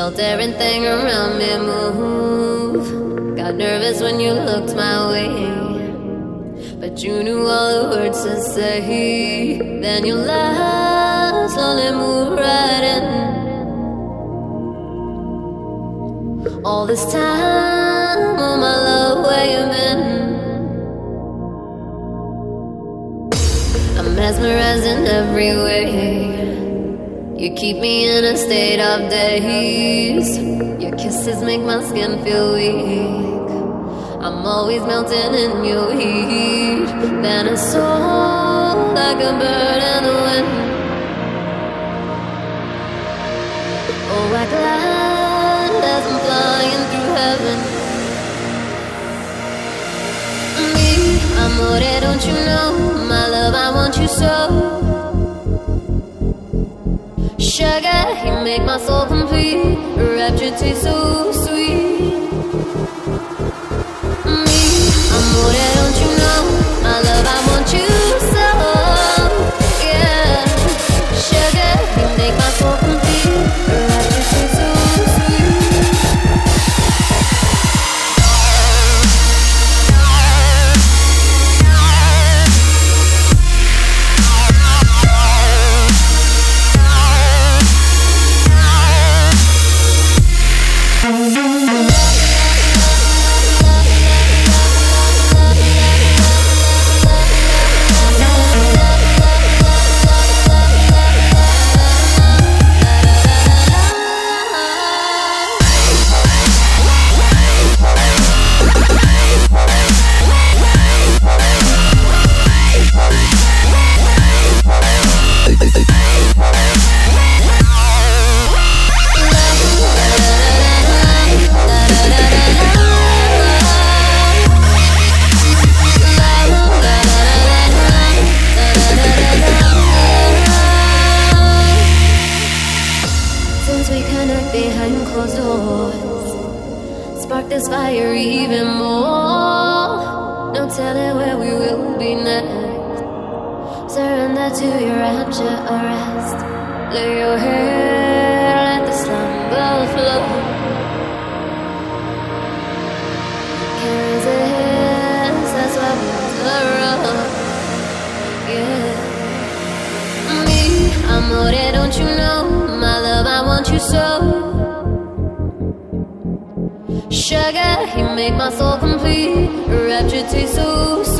Felt everything around me move. Got nervous when you looked my way, but you knew all the words to say. Then your love slowly moved right in. All this time, oh my love, where you been? I'm mesmerized in every way. You keep me in a state of daze. Your kisses make my skin feel weak. I'm always melting in your heat. Then I soar like a bird in the wind. Oh, I glide as I'm flying through heaven. Me, amore, don't you know? My love, I want you so. Sugar, you make my soul complete. Rapture tastes so sweet. Me, amore, don't you know? My love, I want you so. Yeah. Sugar, you make my soul complete. Rapture tastes so sweet. This fire even more. No telling where we will be next. Surrender to your rapture arrest. Lay your head, let the slumber flow. Can't resist, that's why we're the road. Yeah. Me, amore, don't you know? My love, I want you so. Sugar, you make my soul complete. Rapture tastes so sweet.